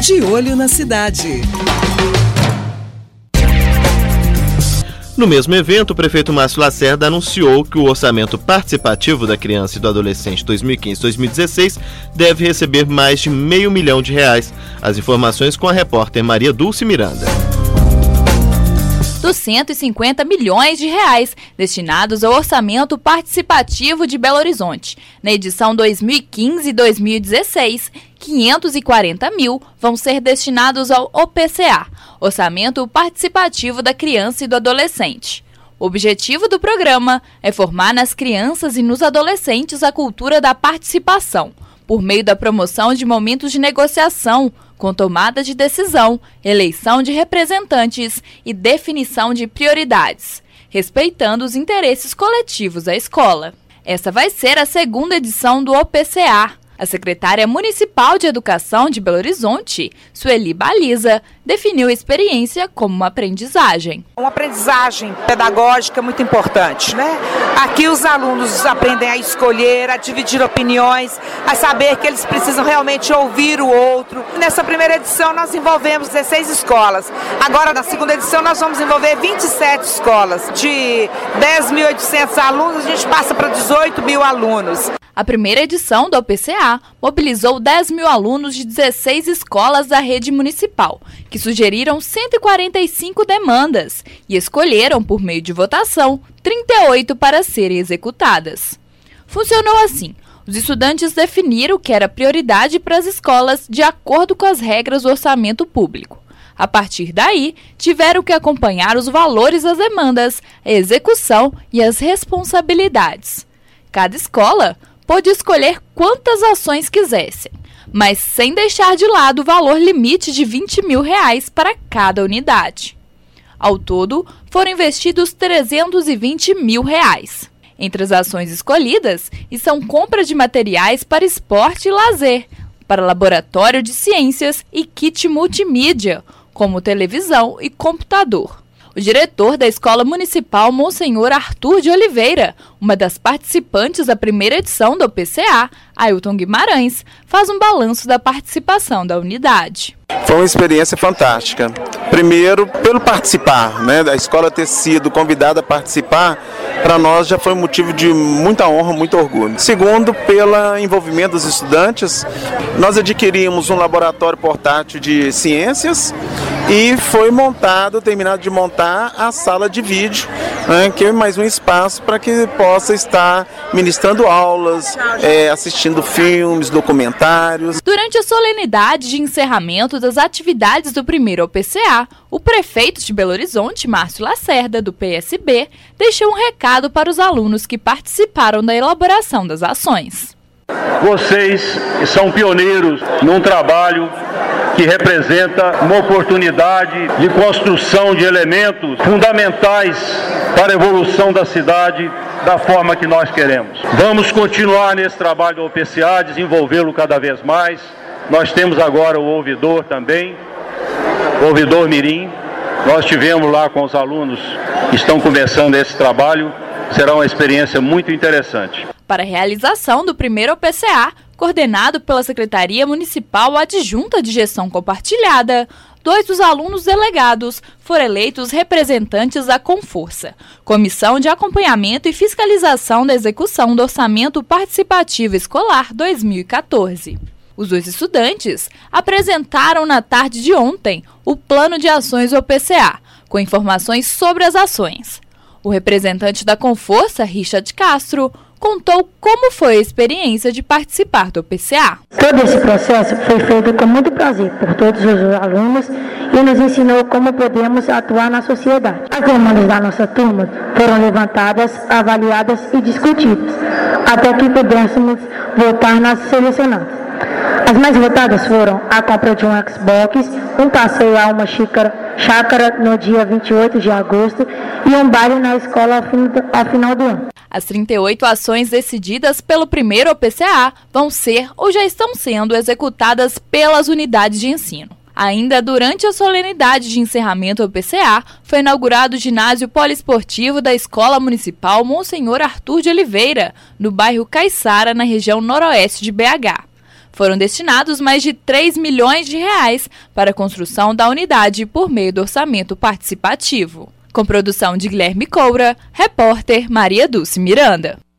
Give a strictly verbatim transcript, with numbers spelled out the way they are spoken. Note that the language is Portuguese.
De Olho na Cidade. No mesmo evento, o prefeito Márcio Lacerda anunciou que o orçamento participativo da criança e do adolescente dois mil e quinze a dois mil e dezesseis deve receber mais de meio milhão de reais. As informações com a repórter Maria Dulce Miranda. Dos cento e cinquenta milhões de reais destinados ao orçamento participativo de Belo Horizonte, na edição dois mil e quinze e dois mil e dezesseis, quinhentos e quarenta mil vão ser destinados ao O P C A, Orçamento Participativo da Criança e do Adolescente. O objetivo do programa é formar nas crianças e nos adolescentes a cultura da participação, por meio da promoção de momentos de negociação, com tomada de decisão, eleição de representantes e definição de prioridades, respeitando os interesses coletivos da escola. Essa vai ser a segunda edição do O P C A. A secretária municipal de Educação de Belo Horizonte, Sueli Baliza, definiu a experiência como uma aprendizagem. Uma aprendizagem pedagógica muito importante, né? Aqui os alunos aprendem a escolher, a dividir opiniões, a saber que eles precisam realmente ouvir o outro. Nessa primeira edição nós envolvemos dezesseis escolas. Agora na segunda edição nós vamos envolver vinte e sete escolas. De dez mil e oitocentos alunos a gente passa para dezoito mil alunos. A primeira edição do O P C A mobilizou dez mil alunos de dezesseis escolas da rede municipal, que sugeriram cento e quarenta e cinco demandas e escolheram, por meio de votação, trinta e oito para serem executadas. Funcionou assim: os estudantes definiram o que era prioridade para as escolas de acordo com as regras do orçamento público. A partir daí, tiveram que acompanhar os valores das demandas, a execução e as responsabilidades. Cada escola pôde escolher quantas ações quisessem, mas sem deixar de lado o valor limite de vinte mil reais para cada unidade. Ao todo, foram investidos trezentos e vinte mil reais. Entre as ações escolhidas estão compra de materiais para esporte e lazer, para laboratório de ciências e kit multimídia, como televisão e computador. O diretor da Escola Municipal Monsenhor Arthur de Oliveira, uma das participantes da primeira edição do O P C A, Ailton Guimarães, faz um balanço da participação da unidade. Foi uma experiência fantástica. Primeiro, pelo participar, né, da escola ter sido convidada a participar, para nós já foi um motivo de muita honra, muito orgulho. Segundo, pelo envolvimento dos estudantes, nós adquirimos um laboratório portátil de ciências e foi montado, terminado de montar a sala de vídeo, né, que é mais um espaço para que possa estar ministrando aulas, é, assistindo filmes, documentários. Durante a solenidade de encerramento das atividades do primeiro O P C A, o prefeito de Belo Horizonte, Márcio Lacerda, do P S B, deixou um recado para os alunos que participaram da elaboração das ações. Vocês são pioneiros num trabalho que representa uma oportunidade de construção de elementos fundamentais para a evolução da cidade da forma que nós queremos. Vamos continuar nesse trabalho do O P C A, desenvolvê-lo cada vez mais. Nós temos agora o ouvidor também, o ouvidor mirim. Nós tivemos lá com os alunos que estão começando esse trabalho. Será uma experiência muito interessante. Para a realização do primeiro O P C A, coordenado pela Secretaria Municipal Adjunta de Gestão Compartilhada, dois dos alunos delegados foram eleitos representantes da Conforça, Comissão de Acompanhamento e Fiscalização da Execução do Orçamento Participativo Escolar dois mil e quatorze. Os dois estudantes apresentaram na tarde de ontem o plano de ações do O P C A, com informações sobre as ações. O representante da Conforça, Richard Castro, contou como foi a experiência de participar do O P C A. Todo esse processo foi feito com muito prazer por todos os alunos e nos ensinou como podemos atuar na sociedade. As demandas da nossa turma foram levantadas, avaliadas e discutidas, até que pudéssemos votar nas selecionadas. As mais votadas foram a compra de um Xbox, um passeio a uma xícara, chácara no dia vinte e oito de agosto e um baile na escola ao, fim do, ao final do ano. As trinta e oito ações decididas pelo primeiro O P C A vão ser ou já estão sendo executadas pelas unidades de ensino. Ainda durante a solenidade de encerramento do O P C A, foi inaugurado o ginásio poliesportivo da Escola Municipal Monsenhor Arthur de Oliveira, no bairro Caiçara, na região noroeste de B H. Foram destinados mais de três milhões de reais para a construção da unidade por meio do orçamento participativo. Com produção de Guilherme Coura, repórter Maria Dulce Miranda.